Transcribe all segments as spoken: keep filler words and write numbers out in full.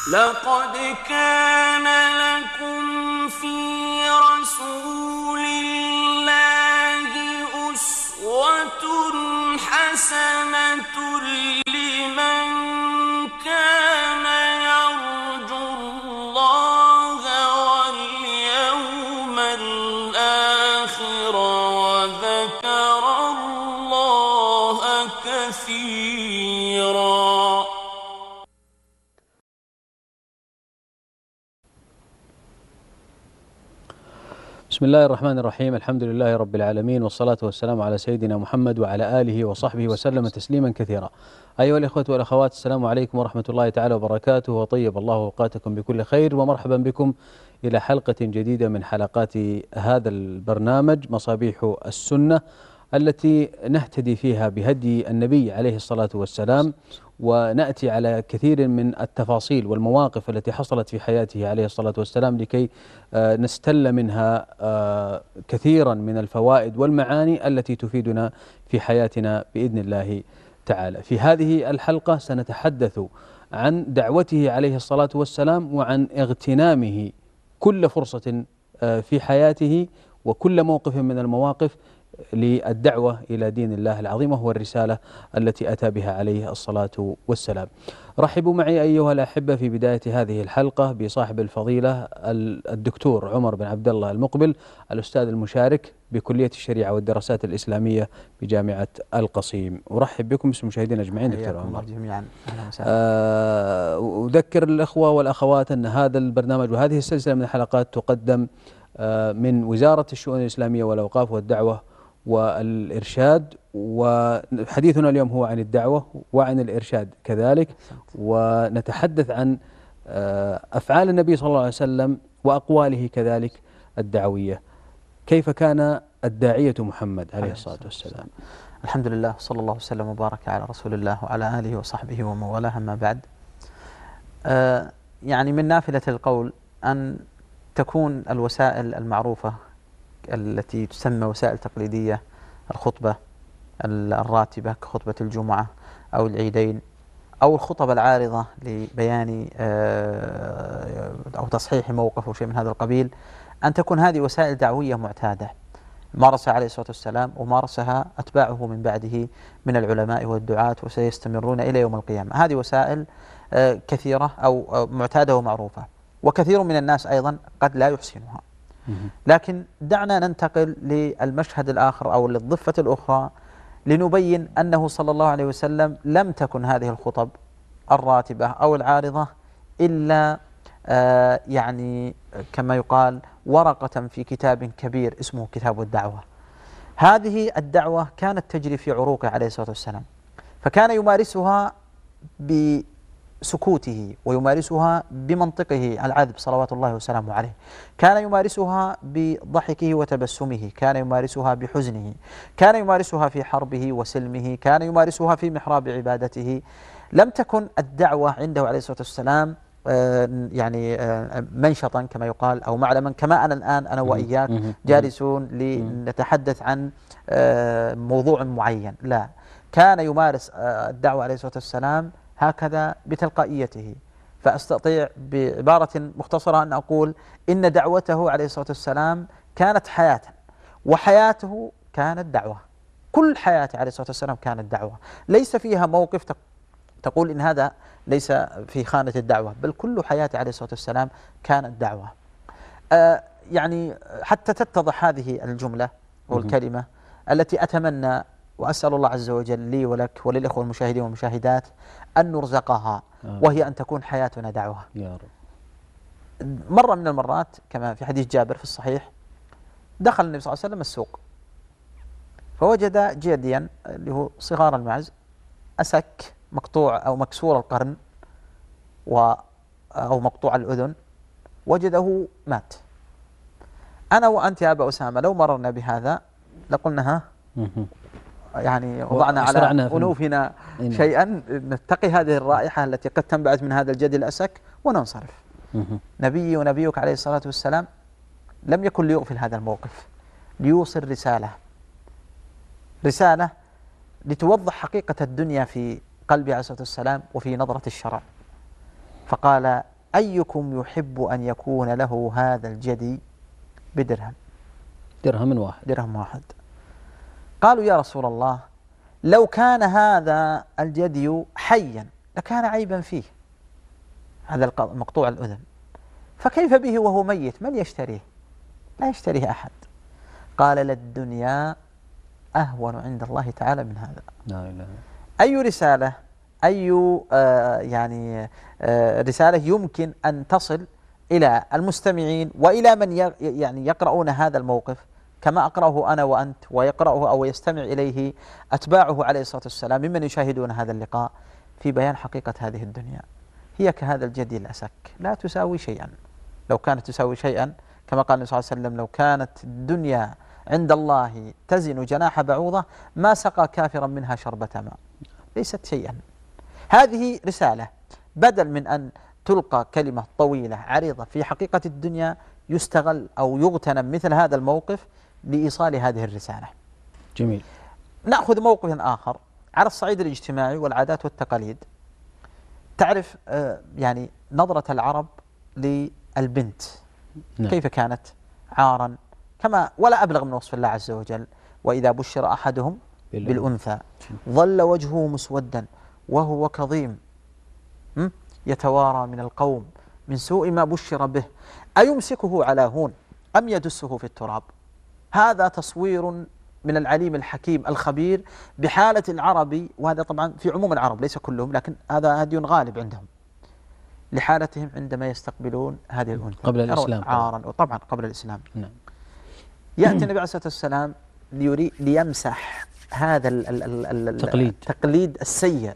لقد كان لكم في رسول الله أسوة حسنة لمن كان يرجو الله واليوم الآخر وذكر الله كثيرا. بسم الله الرحمن الرحيم. الحمد لله رب العالمين، والصلاة والسلام على سيدنا محمد وعلى آله وصحبه وسلم تسليما كثيرا. أيها الإخوة والأخوات، السلام عليكم ورحمة الله تعالى وبركاته، وطيب الله أوقاتكم بكل خير، ومرحبا بكم إلى حلقة جديدة من حلقات هذا البرنامج مصابيح السنة، التي نهتدي فيها بهدي النبي عليه الصلاة والسلام، ونأتي على كثير من التفاصيل والمواقف التي حصلت في حياته عليه الصلاة والسلام لكي نستل منها كثيرا من الفوائد والمعاني التي تفيدنا في حياتنا بإذن الله تعالى. في هذه الحلقة سنتحدث عن دعوته عليه الصلاة والسلام، وعن اغتنامه كل فرصة في حياته وكل موقف من المواقف للدعوة إلى دين الله العظيم، وهو الرسالة التي أتى بها عليه الصلاة والسلام. رحبوا معي أيها الأحبة في بداية هذه الحلقة بصاحب الفضيلة الدكتور عمر بن عبد الله المقبل، الأستاذ المشارك بكلية الشريعة والدراسات الإسلامية بجامعة القصيم. أرحب بكم باسم المشاهدين أجمعين دكتور عمر. جميعا. آه أذكر الأخوة والأخوات أن هذا البرنامج وهذه السلسلة من الحلقات تقدم آه من وزارة الشؤون الإسلامية والأوقاف والدعوة والإرشاد، وحديثنا اليوم هو عن الدعوة وعن الإرشاد كذلك، ونتحدث عن أفعال النبي صلى الله عليه وسلم وأقواله كذلك الدعوية. كيف كان الداعية محمد عليه الصلاة والسلام؟ الحمد لله، صلى الله وسلم وبارك على رسول الله وعلى آله وصحبه ومن والاه، أما بعد. آه يعني من نافلة القول أن تكون الوسائل المعروفة التي تسمى وسائل تقليدية، الخطبة الراتبة كخطبة الجمعة أو العيدين، أو الخطب العارضة لبيان أو تصحيح موقف أو شيء من هذا القبيل، أن تكون هذه وسائل دعوية معتادة مارسها عليه الصلاة والسلام ومارسها أتباعه من بعده من العلماء والدعاة، وسيستمرون إلى يوم القيامة. هذه وسائل كثيرة أو معتادة ومعروفة، وكثير من الناس أيضا قد لا يحسنها. لكن دعنا ننتقل للمشهد الآخر أو للضفة الأخرى لنبين أنه صلى الله عليه وسلم لم تكن هذه الخطب الراتبة أو العارضة إلا آه يعني كما يقال ورقة في كتاب كبير اسمه كتاب الدعوة. هذه الدعوة كانت تجري في عروقه عليه الصلاة والسلام، فكان يمارسها ب سكوته ويمارسها بمنطقه العذب صلوات الله وسلامه عليه، كان يمارسها بضحكه وتبسمه، كان يمارسها بحزنه، كان يمارسها في حربه وسلمه، كان يمارسها في محراب عبادته. لم تكن الدعوة عنده عليه الصلاة والسلام يعني منشطا كما يقال أو معلما كما أنا الآن أنا وإياك جالسون لنتحدث عن موضوع معين. لا، كان يمارس الدعوة عليه الصلاة والسلام هكذا بتلقائيته. فأستطيع بعبارة مختصرة أن أقول إن دعوته عليه الصلاة والسلام كانت حياة، وحياته كانت دعوة. كل حياته عليه الصلاة والسلام كانت دعوة، ليس فيها موقف تقول إن هذا ليس في خانة الدعوة، بل كل حياته عليه الصلاة والسلام كانت دعوة. آه يعني حتى تتضح هذه الجملة والكلمة التي أتمنى وأسأل الله عز وجل لي ولك وللإخوة المشاهدين والمشاهدات أن نرزقها، وهي أن تكون حياتنا دعوة يا رب. مرة من المرات كما في حديث جابر في الصحيح، دخل النبي صلى الله عليه وسلم السوق، فوجد جديا اللي هو صغار المعز أسك مقطوع أو مكسور القرن و أو مقطوع الأذن، وجده مات. أنا وأنت يا أبا أسامة لو مررنا بهذا لقلنا ها يعني وضعنا على أنوفنا شيئا نتقي هذه الرائحة التي قد تنبعث من هذا الجدي الأسك وننصرف. نبي ونبيك عليه الصلاة والسلام لم يكن ليغفل هذا الموقف، ليوصل رسالة رسالة لتوضح حقيقة الدنيا في قلب عليه الصلاة والسلام وفي نظرة الشرع. فقال أيكم يحب أن يكون له هذا الجدي بدرهم؟ درهم واحد. درهم واحد. قالوا يا رسول الله لو كان هذا الجدي حيا لكان عيبا فيه، هذا مقطوع الأذن، فكيف به وهو ميت؟ من يشتريه؟ لا يشتريه أحد. قال للدنيا أهون عند الله تعالى من هذا. لا إله. أي رسالة، أي آه يعني آه رسالة يمكن أن تصل إلى المستمعين وإلى من يعني يقرؤون هذا الموقف كما أقرأه أنا وأنت ويقرأه أو يستمع إليه أتباعه عليه الصلاة والسلام ممن يشاهدون هذا اللقاء، في بيان حقيقة هذه الدنيا. هي كهذا الجدي لا شك لا تساوي شيئا. لو كانت تساوي شيئا كما قال النبي صلى الله عليه وسلم لو كانت الدنيا عند الله تزن جناح بعوضة ما سقى كافرا منها شربة ماء. ليست شيئا. هذه رسالة، بدل من أن تلقى كلمة طويلة عريضة في حقيقة الدنيا يستغل أو يغتنم مثل هذا الموقف لإيصال هذه الرسالة. جميل. نأخذ موقف آخر على الصعيد الاجتماعي والعادات والتقاليد. تعرف آه يعني نظرة العرب للبنت نعم. كيف كانت؟ عارا كما ولا أبلغ من وصف الله عز وجل وإذا بشر أحدهم بالأنثى ظل وجهه مسودا وهو كظيم يتوارى من القوم من سوء ما بشر به أيمسكه على هون أم يدسه في التراب. هذا تصوير من العليم الحكيم الخبير بحالة العرب، وهذا طبعا في عموم العرب ليس كلهم لكن هذا هدي غالب عندهم، لحالتهم عندما يستقبلون هذه الأنثى قبل الإسلام عارا وطبعا قبل الإسلام. نعم. يأتي النبي عليه الصلاة والسلام ليري ليمسح هذا ال ال ال التقليد. التقليد السيء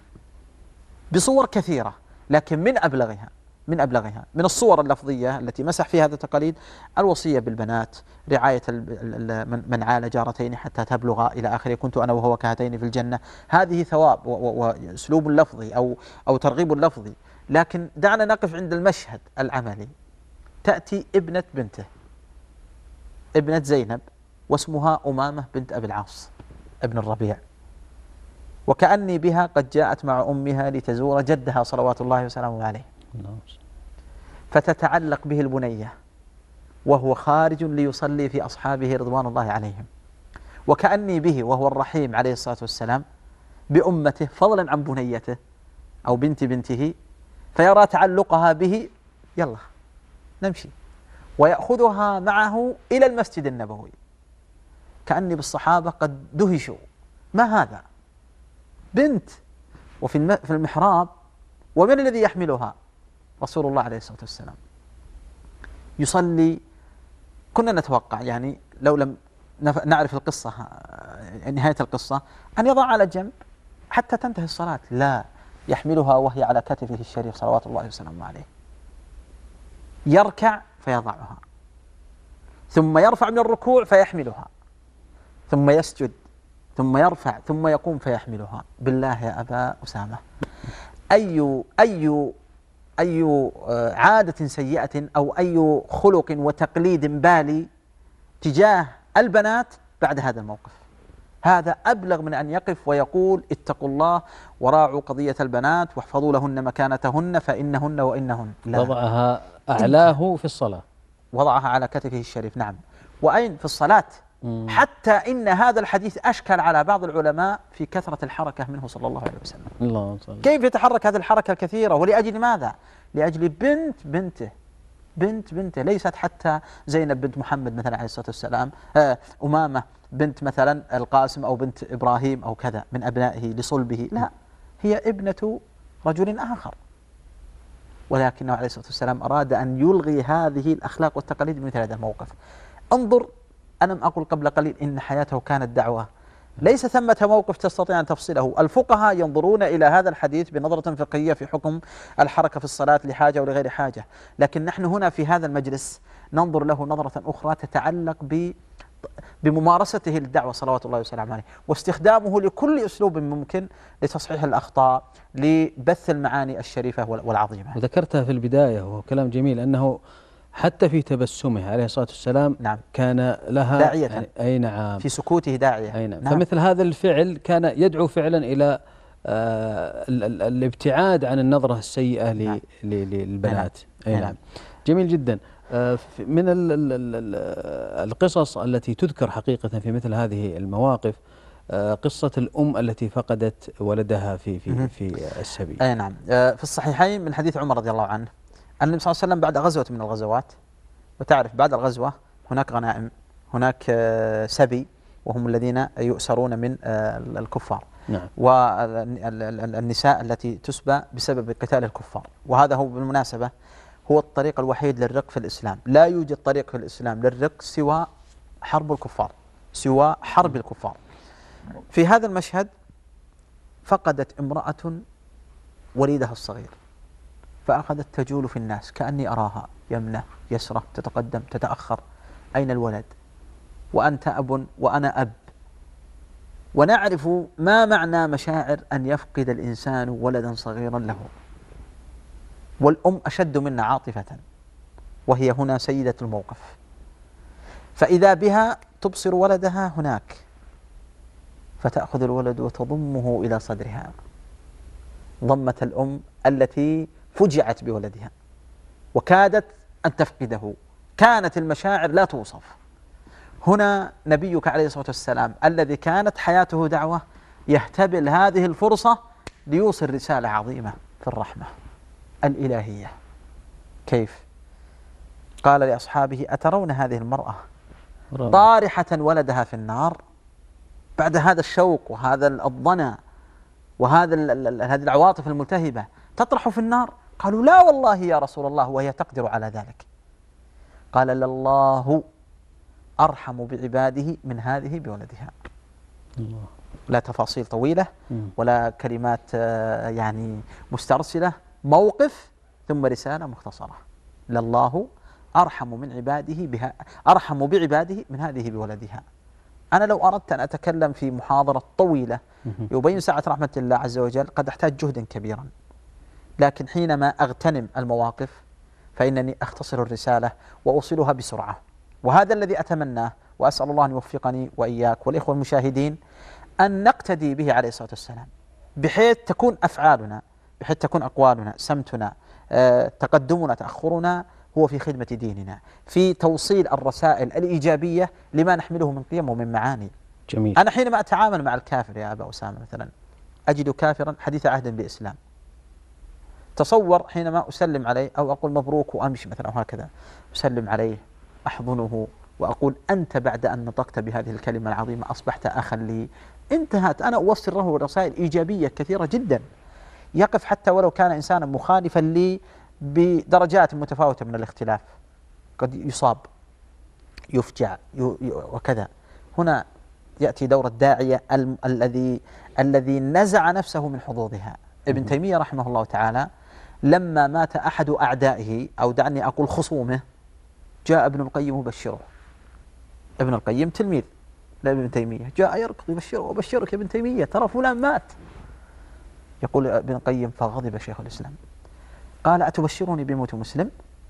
بصور كثيرة، لكن من أبلغها من أبلغها من الصور اللفظية التي مسح فيها هذا التقاليد الوصية بالبنات، رعاية من عال جارتين حتى تبلغ إلى آخره، كنت أنا وهو كهاتين في الجنة. هذه ثواب وأسلوب لفظي أو أو ترغيب لفظي. لكن دعنا نقف عند المشهد العملي. تأتي ابنة بنته ابنة زينب واسمها أمامة بنت أبي العاص ابن الربيع، وكأني بها قد جاءت مع أمها لتزور جدها صلوات الله وسلامه عليه، فتتعلق به البنية وهو خارج ليصلي في أصحابه رضوان الله عليهم، وكأني به وهو الرحيم عليه الصلاة والسلام بأمته فضلا عن بنيته أو بنت بنته، فيرى تعلقها به يلا نمشي ويأخذها معه إلى المسجد النبوي. كأني بالصحابة قد دهشوا، ما هذا؟ بنت وفي في المحراب، ومن الذي يحملها؟ رسول الله عليه الصلاة والسلام يصلي. كنا نتوقع يعني لو لم نعرف القصة نهاية القصة أن يضع على جنب حتى تنتهي الصلاة، لا، يحملها وهي على كتفه الشريف صلوات الله وسلامه عليه، يركع فيضعها ثم يرفع من الركوع فيحملها ثم يسجد ثم يرفع ثم يقوم فيحملها. بالله يا أبا أسامة، أي أي أي عادة سيئة أو أي خلق وتقليد بالي تجاه البنات بعد هذا الموقف؟ هذا أبلغ من أن يقف ويقول اتقوا الله وراعوا قضية البنات واحفظوا لهن مكانتهن فإنهن وإنهن. لا. وضعها أعلاه في الصلاة، وضعها على كتفه الشريف. نعم. وأين؟ في الصلاة. مم. حتى إن هذا الحديث أشكل على بعض العلماء في كثرة الحركة منه صلى الله عليه وسلم. الله صلى. كيف يتحرك هذه الحركة الكثيرة؟ ولأجل ماذا؟ لأجل بنت بنته بنت بنته ليست حتى زينب بنت محمد مثلا عليه الصلاة والسلام، آه أمامة بنت مثلا القاسم أو بنت إبراهيم أو كذا من أبنائه لصلبه، لا، هي ابنة رجل آخر. ولكنه عليه الصلاة والسلام أراد أن يلغي هذه الأخلاق والتقاليد بمثل هذا الموقف. انظر، أنا أقول قبل قليل إن حياته كانت دعوة، ليس ثمة موقف تستطيع أن تفصله. الفقهاء ينظرون إلى هذا الحديث بنظرة فقهية في حكم الحركة في الصلاة لحاجة ولغير حاجة، لكن نحن هنا في هذا المجلس ننظر له نظرة أخرى تتعلق ب بممارسته للدعوة صلوات الله وسلامه عليه، واستخدامه لكل أسلوب ممكن لتصحيح الأخطاء، لبث المعاني الشريفة والعظيمة. وذكرتها في البداية وهو كلام جميل، أنه حتى في تبسمه عليه الصلاة والسلام نعم. كان لها داعية، أي نعم، في سكوته داعية، أي نعم. نعم. فمثل هذا الفعل كان يدعو فعلا إلى آه ال ال الابتعاد عن النظرة السيئة نعم. للبنات. نعم. أي نعم. جميل جدا. آه من ال ال ال القصص التي تذكر حقيقة في مثل هذه المواقف آه قصة الأم التي فقدت ولدها في في في السبي. أي نعم. آه في الصحيحين من حديث عمر رضي الله عنه أن النبي صلى الله عليه وسلم بعد غزوة من الغزوات، وتعرف بعد الغزوة هناك غنائم، هناك آه سبي، وهم الذين يؤسرون من آه الكفار. نعم. والنساء التي تسبى بسبب قتال الكفار. وهذا هو بالمناسبة هو الطريق الوحيد للرق في الإسلام. لا يوجد طريق في الإسلام للرق سوى حرب الكفار، سوى حرب الكفار. في هذا المشهد فقدت امرأة وليدها الصغير، فأخذت تجول في الناس كأني أراها يمنة يسرة، تتقدم تتأخر، أين الولد؟ وأنت أب وأنا أب، ونعرف ما معنى مشاعر أن يفقد الإنسان ولدا صغيرا له، والأم أشد منا عاطفة، وهي هنا سيدة الموقف. فإذا بها تبصر ولدها هناك، فتأخذ الولد وتضمه إلى صدرها ضمة الأم التي فجعت بولدها وكادت أن تفقده. كانت المشاعر لا توصف. هنا نبيك عليه الصلاة والسلام الذي كانت حياته دعوة يهتبل هذه الفرصة ليوصل رسالة عظيمة في الرحمة الإلهية. كيف؟ قال لأصحابه: أترون هذه المرأة طارحة ولدها في النار؟ بعد هذا الشوق وهذا الضنا وهذا هذه العواطف الملتهبة تطرح في النار؟ قالوا: لا والله يا رسول الله، وهي تقدر على ذلك. قال: لله أرحم بعباده من هذه بولدها. الله. لا تفاصيل طويلة ولا كلمات يعني مسترسلة، موقف ثم رسالة مختصرة. لله أرحم من عباده بها، أرحم بعباده من هذه بولدها. أنا لو أردت أن أتكلم في محاضرة طويلة يبين سعة رحمة الله عز وجل قد أحتاج جهدا كبيرا، لكن حينما أغتنم المواقف فإنني أختصر الرسالة وأوصلها بسرعة. وهذا الذي أتمناه، وأسأل الله أن يوفقني وإياك والإخوة المشاهدين أن نقتدي به عليه الصلاة والسلام، بحيث تكون أفعالنا، بحيث تكون أقوالنا، سمتنا، آه، تقدمنا، تأخرنا هو في خدمة ديننا، في توصيل الرسائل الإيجابية لما نحمله من قيم ومن معاني. جميل. أنا حينما أتعامل مع الكافر يا أبا أسامة مثلا، أجد كافرا حديث عهد بإسلام، تصور حينما أسلم عليه أو أقول مبروك وأمشي مثلا أو هكذا، أسلم عليه أحضنه وأقول: أنت بعد أن نطقت بهذه الكلمة العظيمة أصبحت أخا لي. انتهت. أنا أوصل له رسائل إيجابية كثيرة جدا. يقف حتى ولو كان إنسانا مخالفا لي بدرجات متفاوتة من الاختلاف، قد يصاب، يفجع، وكذا. هنا يأتي دور الداعية ال الذي الذي نزع نفسه من حظوظها. ابن تيمية رحمه الله تعالى لما مات أحد أعدائه، أو دعني أقول خصومه، جاء ابن القيم يبشره. ابن القيم تلميذ لابن تيمية، جاء يركض يبشره: وبشرك يا ابن تيمية، ترى فلان مات. يقول ابن القيم: فغضب شيخ الإسلام، قال: أتبشرني بموت مسلم؟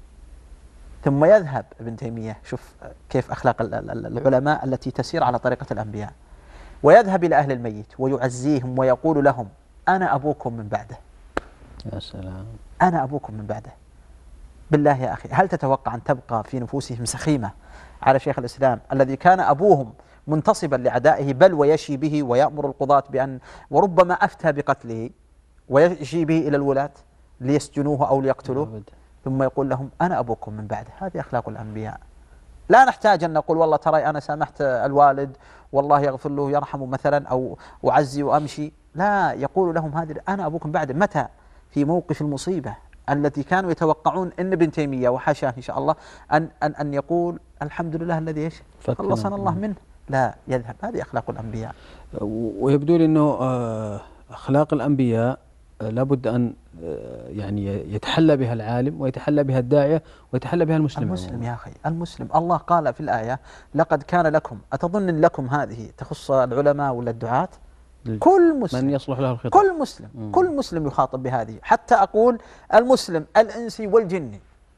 ثم يذهب ابن تيمية، شوف كيف أخلاق العلماء التي تسير على طريقة الأنبياء، ويذهب إلى أهل الميت ويعزيهم ويقول لهم: أنا أبوكم من بعده. يا سلام. أنا أبوكم من بعده. بالله يا أخي، هل تتوقع أن تبقى في نفوسهم سخيمة على شيخ الإسلام الذي كان أبوهم منتصبا لعدائه، بل ويشي به ويأمر القضاة بأن، وربما أفتى بقتله، ويشي به إلى الولاة ليسجنوه أو ليقتلوه، ثم يقول لهم: أنا أبوكم من بعده. هذه أخلاق الأنبياء. لا نحتاج أن نقول: والله ترى أنا سامحت الوالد والله يغفر له يرحمه مثلا، أو أعزي وأمشي. لا، يقول لهم: هذه أنا أبوكم بعده. متى؟ في موقف المصيبة التي كانوا يتوقعون أن ابن تيمية وحاشاه إن شاء الله أن أن أن يقول: الحمد لله الذي إيش خلصنا الله منه. لا، يذهب. هذه أخلاق الأنبياء. ويبدو لي أنه أخلاق الأنبياء لابد أن يعني يتحلى بها العالم ويتحلى بها الداعية ويتحلى بها المسلم. المسلم يا أخي، المسلم. الله قال في الآية: لقد كان لكم. أتظن لكم هذه تخص العلماء ولا الدعاة؟ كل مسلم، من يصلح له الخطاب، كل مسلم مم. كل مسلم يخاطب بهذه. حتى أقول المسلم الإنسي والجني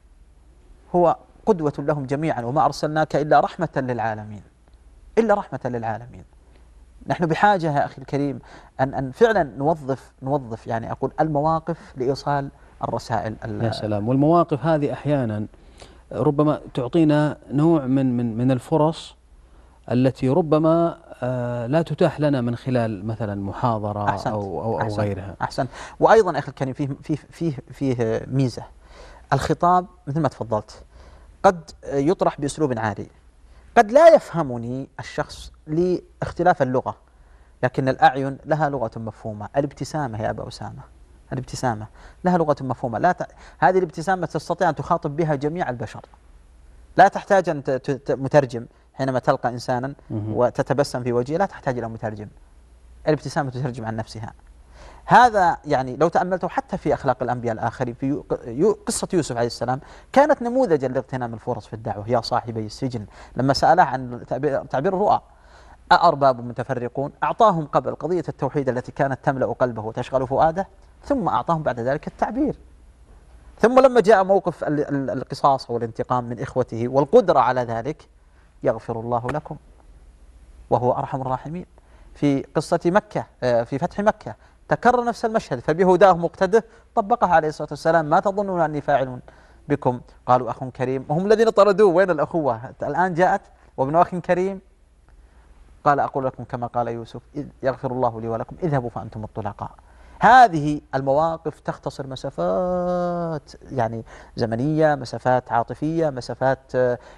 هو قدوة لهم جميعا، وما أرسلناك إلا رحمة للعالمين، إلا رحمة للعالمين. نحن بحاجة يا أخي الكريم أن أن فعلا نوظف نوظف يعني أقول المواقف لإيصال الرسائل. يا سلام. والمواقف هذه أحيانا ربما تعطينا نوع من من من الفرص التي ربما لا تتاح لنا من خلال مثلا محاضرة أحسنت. أو أو, أو أحسنت. غيرها. أحسن. وأيضا أخي الكريم فيه فيه فيه فيه ميزة. الخطاب مثل ما تفضلت قد يطرح بأسلوب عادي، قد لا يفهمني الشخص لاختلاف اللغة، لكن الأعين لها لغة مفهومة. الابتسامة يا أبا أسامة، الابتسامة لها لغة مفهومة. لا ت... هذه الابتسامة تستطيع أن تخاطب بها جميع البشر، لا تحتاج أن ت... مترجم. حينما تلقى إنسانا وتتبسم في وجهه لا تحتاج إلى مترجم، الابتسامة تترجم عن نفسها. هذا يعني لو تأملته حتى في أخلاق الأنبياء الآخرين، في قصة يوسف عليه السلام كانت نموذجا لاغتنام الفرص في الدعوة. يا صاحبي السجن لما سأله عن تعبير الرؤى، أأرباب متفرقون، أعطاهم قبل قضية التوحيد التي كانت تملأ قلبه وتشغل فؤاده، ثم أعطاهم بعد ذلك التعبير. ثم لما جاء موقف القصاص والانتقام من إخوته والقدرة على ذلك، يغفر الله لكم وهو أرحم الراحمين. في قصة مكة في فتح مكة تكرر نفس المشهد، فبهداه مقتده طبقها عليه الصلاة والسلام. ما تظنون أني فاعل بكم؟ قالوا أخ كريم، وهم الذين طردوه. وين الأخوة؟ الآن جاءت وابن أخ كريم. قال أقول لكم كما قال يوسف، يغفر الله لي ولكم اذهبوا فأنتم الطلقاء. هذه المواقف تختصر مسافات يعني زمنية، مسافات عاطفية، مسافات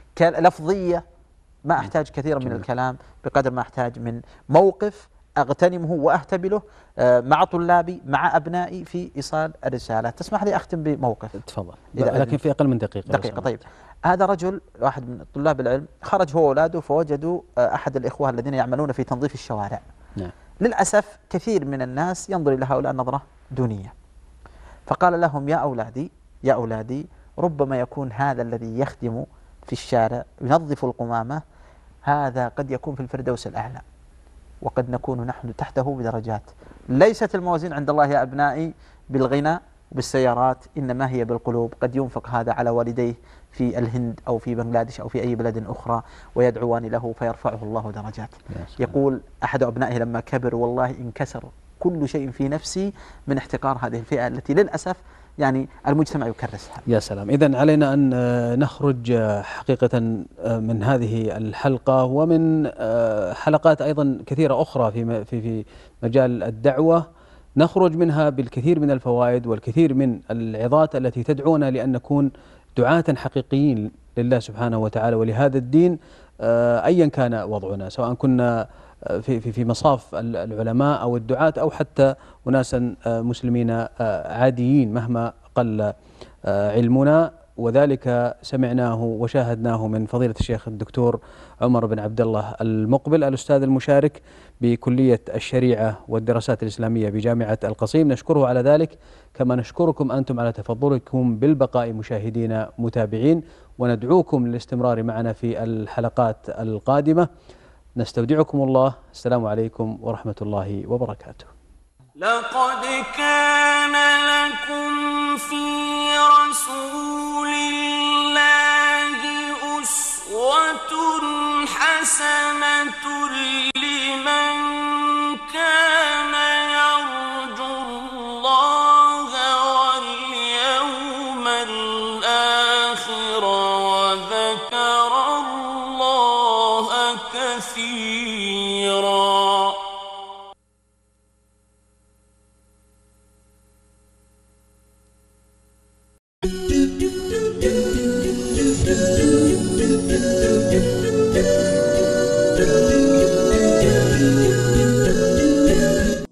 لفظية. ما أحتاج كثيرا من الكلام بقدر ما أحتاج من موقف أغتنمه وأهتبله مع طلابي مع أبنائي في إيصال الرسالة. تسمح لي أختم بموقف؟ تفضل، لكن في أقل من دقيقة. دقيقة طيب. هذا رجل واحد من طلاب العلم خرج هو وأولاده، فوجدوا أحد الإخوة الذين يعملون في تنظيف الشوارع. نعم. للأسف كثير من الناس ينظر إلى هؤلاء نظرة دونية، فقال لهم يا أولادي يا أولادي ربما يكون هذا الذي يخدم في الشارع ينظف القمامة هذا قد يكون في الفردوس الأعلى، وقد نكون نحن تحته بدرجات. ليست الموازين عند الله يا أبنائي بالغنى بالسيارات، إنما هي بالقلوب. قد ينفق هذا على والديه في الهند أو في بنغلاديش أو في أي بلد أخرى ويدعوان له فيرفعه الله درجات. يقول أحد أبنائه لما كبر والله انكسر كل شيء في نفسي من احتقار هذه الفئة التي للأسف يعني المجتمع يكرسها. يا سلام. إذن علينا أن نخرج حقيقة من هذه الحلقة ومن حلقات أيضا كثيرة أخرى في في في مجال الدعوة، نخرج منها بالكثير من الفوائد والكثير من العظات التي تدعونا لأن نكون دعاة حقيقيين لله سبحانه وتعالى ولهذا الدين أيا كان وضعنا، سواء كنا في في في مصاف العلماء أو الدعاة أو حتى أناسا مسلمين عاديين مهما قل علمنا. وذلك سمعناه وشاهدناه من فضيلة الشيخ الدكتور عمر بن عبد الله المقبل الأستاذ المشارك بكلية الشريعة والدراسات الإسلامية بجامعة القصيم. نشكره على ذلك، كما نشكركم أنتم على تفضلكم بالبقاء مشاهدين متابعين، وندعوكم للاستمرار معنا في الحلقات القادمة. نستودعكم الله. السلام عليكم ورحمة الله وبركاته. لقد كان لكم في رسول الله أسوة حسنة لمن كان يرجو الله واليوم الآخر وذكر الله كثيرا.